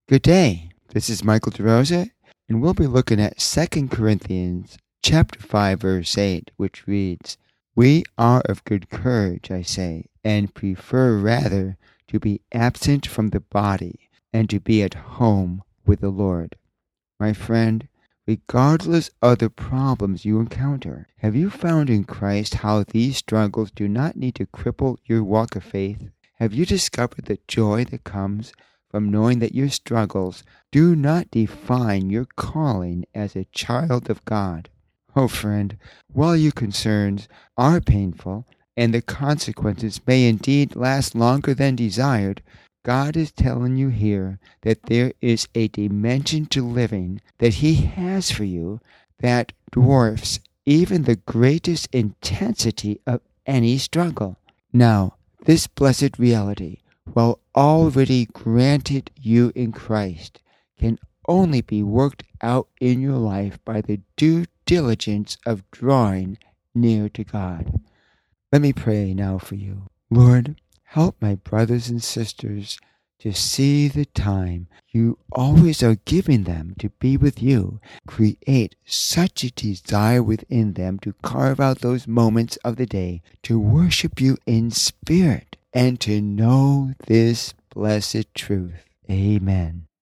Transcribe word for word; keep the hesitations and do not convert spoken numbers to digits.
Good day. This is Michael DeRosa, and we'll be looking at Second Corinthians chapter five, verse eight, which reads, "We are of good courage, I say, and prefer rather to be absent from the body and to be at home with the Lord." My friend, regardless of the problems you encounter, have you found in Christ how these struggles do not need to cripple your walk of faith? Have you discovered the joy that comes from knowing that your struggles do not define your calling as a child of God? Oh, friend, while your concerns are painful and the consequences may indeed last longer than desired, God is telling you here that there is a dimension to living that He has for you that dwarfs even the greatest intensity of any struggle. Now, this blessed reality, while already granted you in Christ, can only be worked out in your life by the due diligence of drawing near to God. Let me pray now for you. Lord, help my brothers and sisters to see the time you always are giving them to be with you. Create such a desire within them to carve out those moments of the day to worship you in spirit and to know this blessed truth. Amen.